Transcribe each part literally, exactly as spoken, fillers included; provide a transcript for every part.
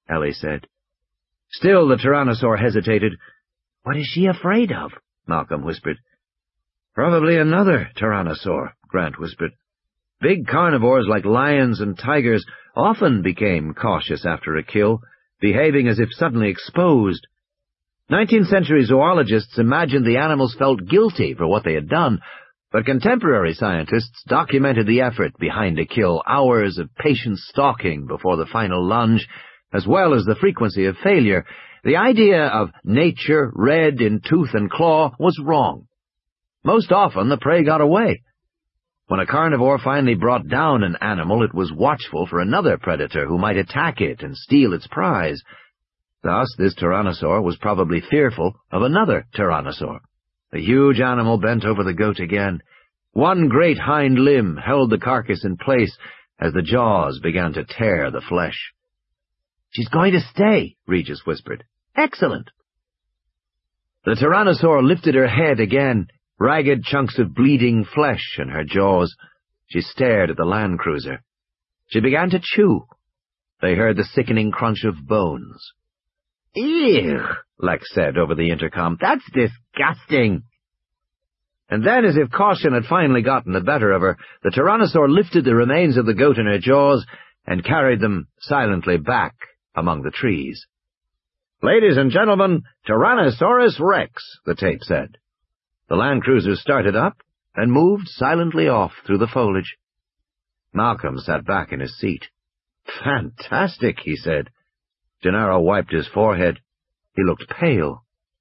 Ellie said. Still the Tyrannosaur hesitated. What is she afraid of? Malcolm whispered. Probably another Tyrannosaur, Grant whispered. Big carnivores like lions and tigers often became cautious after a kill, behaving as if suddenly exposed. Nineteenth century zoologists imagined the animals felt guilty for what they had done, but contemporary scientists documented the effort behind a kill, hours of patient stalking before the final lunge, as well as the frequency of failure. The idea of nature red in tooth and claw was wrong. Most often the prey got away. When a carnivore finally brought down an animal, it was watchful for another predator who might attack it and steal its prize. Thus, this Tyrannosaur was probably fearful of another Tyrannosaur. The huge animal bent over the goat again. One great hind limb held the carcass in place as the jaws began to tear the flesh. She's going to stay, Regis whispered. Excellent. The Tyrannosaur lifted her head again, ragged chunks of bleeding flesh in her jaws. She stared at the land cruiser. She began to chew. They heard the sickening crunch of bones. Ew, Lex said over the intercom. That's disgusting. And then, as if caution had finally gotten the better of her, the Tyrannosaur lifted the remains of the goat in her jaws and carried them silently back among the trees. Ladies and gentlemen, Tyrannosaurus Rex, the tape said. The land cruiser started up and moved silently off through the foliage. Malcolm sat back in his seat. Fantastic, he said. Gennaro wiped his forehead. He looked pale.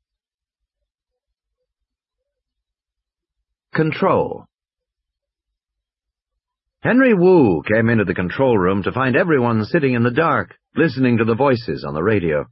Control. Henry Wu came into the control room to find everyone sitting in the dark, listening to the voices on the radio.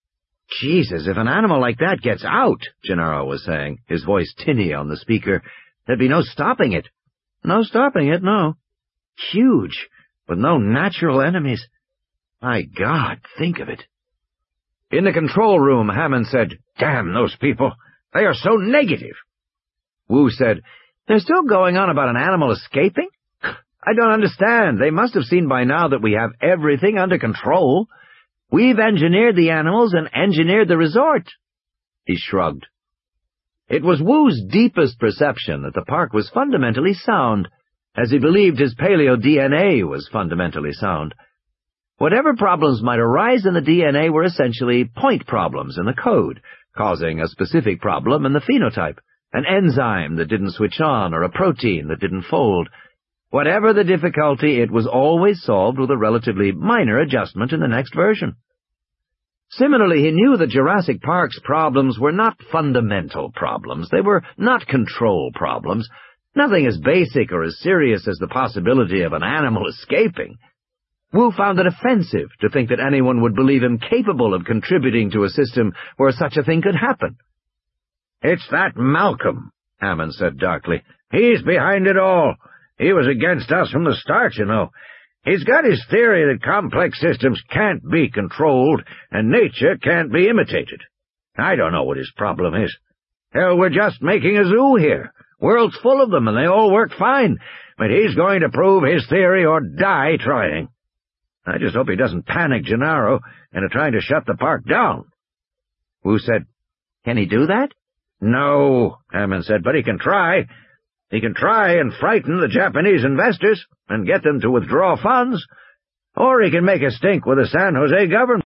Jesus, if an animal like that gets out, Gennaro was saying, his voice tinny on the speaker, there'd be no stopping it. No stopping it, no. Huge, with no natural enemies. My God, think of it. In the control room, Hammond said, Damn those people. They are so negative. Wu said, They're still going on about an animal escaping? I don't understand. They must have seen by now that we have everything under control. We've engineered the animals and engineered the resort. He shrugged. It was Wu's deepest perception that the park was fundamentally sound, as he believed his paleo D N A was fundamentally sound. Whatever problems might arise in the D N A were essentially point problems in the code, causing a specific problem in the phenotype, an enzyme that didn't switch on or a protein that didn't fold. Whatever the difficulty, it was always solved with a relatively minor adjustment in the next version. Similarly, he knew that Jurassic Park's problems were not fundamental problems. They were not control problems. Nothing as basic or as serious as the possibility of an animal escaping. Wu found it offensive to think that anyone would believe him capable of contributing to a system where such a thing could happen. It's that Malcolm, Hammond said darkly. He's behind it all. He was against us from the start, you know. He's got his theory that complex systems can't be controlled and nature can't be imitated. I don't know what his problem is. Hell, we're just making a zoo here. World's full of them and they all work fine. But he's going to prove his theory or die trying. I just hope he doesn't panic Gennaro into trying to shut the park down. Wu said, Can he do that? No, Hammond said, but he can try. He can try and frighten the Japanese investors and get them to withdraw funds, or he can make a stink with the San Jose government.